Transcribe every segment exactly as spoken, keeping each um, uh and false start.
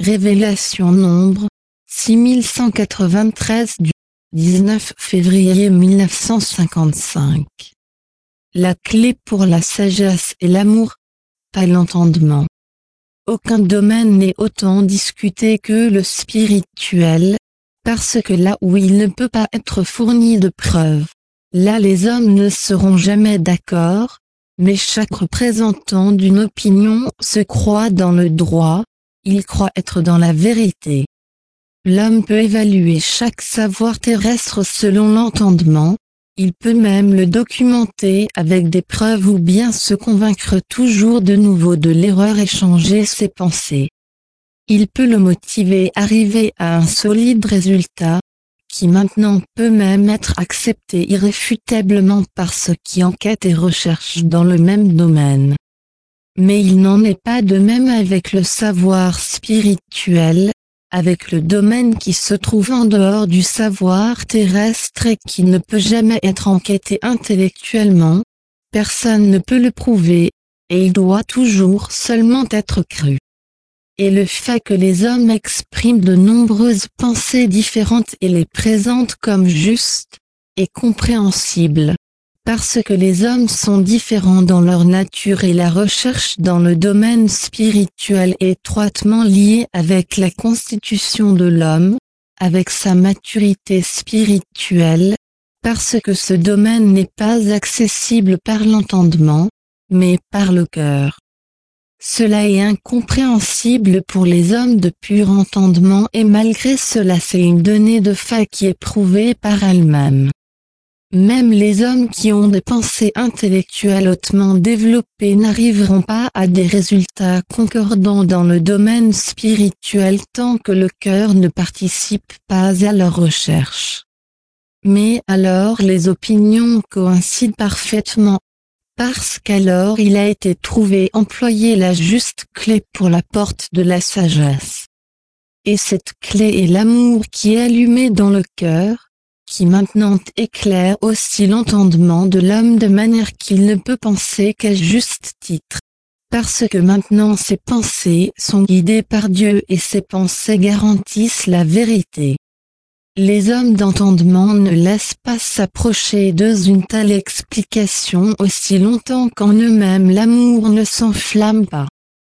Révélation Nombre, six mille cent quatre-vingt-treize du dix-neuf février mille neuf cent cinquante-cinq. La clé pour la sagesse est l'amour, pas l'entendement. Aucun domaine n'est autant discuté que le spirituel, parce que là où il ne peut pas être fourni de preuves, là les hommes ne seront jamais d'accord, mais chaque représentant d'une opinion se croit dans le droit, il croit être dans la vérité. L'homme peut évaluer chaque savoir terrestre selon l'entendement, il peut même le documenter avec des preuves ou bien se convaincre toujours de nouveau de l'erreur et changer ses pensées. Il peut le motiver à arriver à un solide résultat, qui maintenant peut même être accepté irréfutablement par ceux qui enquêtent et recherchent dans le même domaine. Mais il n'en est pas de même avec le savoir spirituel, avec le domaine qui se trouve en dehors du savoir terrestre et qui ne peut jamais être enquêté intellectuellement, personne ne peut le prouver, et il doit toujours seulement être cru. Et le fait que les hommes expriment de nombreuses pensées différentes et les présentent comme justes, est compréhensible, parce que les hommes sont différents dans leur nature et la recherche dans le domaine spirituel est étroitement liée avec la constitution de l'homme, avec sa maturité spirituelle, parce que ce domaine n'est pas accessible par l'entendement, mais par le cœur. Cela est incompréhensible pour les hommes de pur entendement et malgré cela c'est une donnée de fait qui est prouvée par elle-même. Même les hommes qui ont des pensées intellectuelles hautement développées n'arriveront pas à des résultats concordants dans le domaine spirituel tant que le cœur ne participe pas à leur recherche. Mais alors les opinions coïncident parfaitement, parce qu'alors il a été trouvé employer la juste clé pour la porte de la sagesse. Et cette clé est l'amour qui est allumé dans le cœur, qui maintenant éclaire aussi l'entendement de l'homme de manière qu'il ne peut penser qu'à juste titre. Parce que maintenant ses pensées sont guidées par Dieu et ses pensées garantissent la vérité. Les hommes d'entendement ne laissent pas s'approcher d'eux une telle explication aussi longtemps qu'en eux-mêmes l'amour ne s'enflamme pas.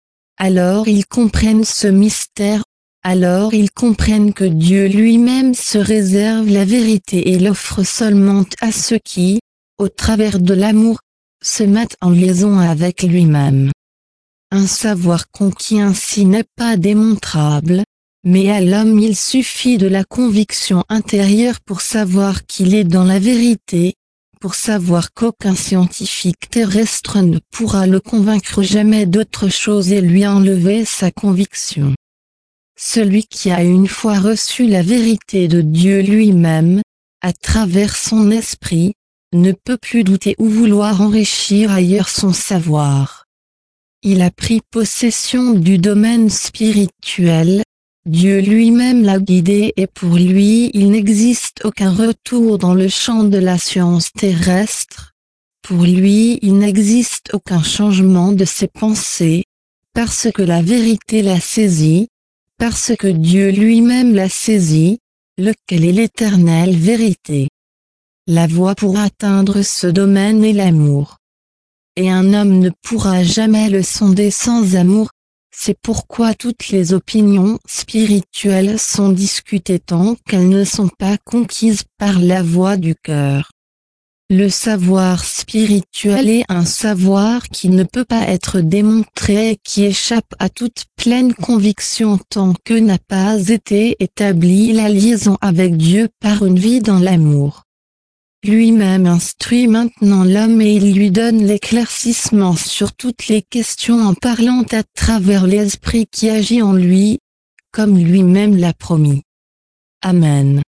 Alors ils comprennent ce mystère. Alors ils comprennent que Dieu lui-même se réserve la vérité et l'offre seulement à ceux qui, au travers de l'amour, se mettent en liaison avec lui-même. Un savoir conquis ainsi n'est pas démontrable, mais à l'homme il suffit de la conviction intérieure pour savoir qu'il est dans la vérité, pour savoir qu'aucun scientifique terrestre ne pourra le convaincre jamais d'autre chose et lui enlever sa conviction. Celui qui a une fois reçu la vérité de Dieu lui-même, à travers son esprit, ne peut plus douter ou vouloir enrichir ailleurs son savoir. Il a pris possession du domaine spirituel, Dieu lui-même l'a guidé et pour lui il n'existe aucun retour dans le champ de la science terrestre, pour lui il n'existe aucun changement de ses pensées, parce que la vérité l'a saisi, parce que Dieu lui-même l'a saisi, lequel est l'éternelle vérité. La voie pour atteindre ce domaine est l'amour. Et un homme ne pourra jamais le sonder sans amour, c'est pourquoi toutes les opinions spirituelles sont discutées tant qu'elles ne sont pas conquises par la voie du cœur. Le savoir spirituel est un savoir qui ne peut pas être démontré et qui échappe à toute pleine conviction tant que n'a pas été établie la liaison avec Dieu par une vie dans l'amour. Lui-même instruit maintenant l'homme et il lui donne l'éclaircissement sur toutes les questions en parlant à travers l'esprit qui agit en lui, comme lui-même l'a promis. Amen.